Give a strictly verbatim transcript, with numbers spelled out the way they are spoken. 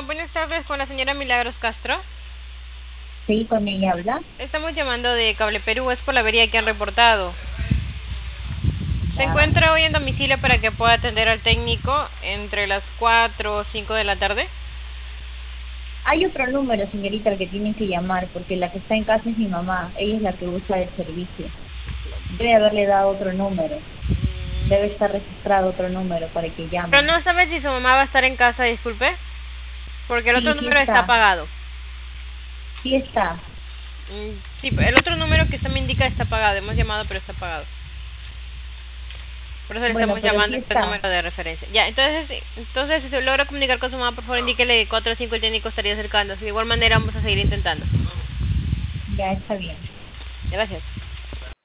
buenas tardes con la señora Milagros Castro. Sí, con ella habla. Estamos llamando de Cable Perú, es por la avería que han reportado. Se Ya. encuentra hoy en domicilio para que pueda atender al técnico entre las cuatro o cinco de la tarde. Hay otro número, señorita, al que tienen que llamar, porque la que está en casa es mi mamá. Ella es la que usa el servicio. Debe haberle dado otro número. Debe estar registrado otro número para que llame. Pero no sabe si su mamá va a estar en casa, disculpe. Porque el Sí, otro sí número está está. apagado. Sí está. Mm, Sí, el otro número que usted me indica está apagado. Hemos llamado, pero está apagado. Por eso le Bueno, estamos pero llamando sí este está. número de referencia. Ya, entonces, sí, entonces si se logra comunicar con su mamá, por favor indíquele cuatro o cinco el técnico estaría acercándose. De igual manera vamos a seguir intentando. Ya está bien. Gracias.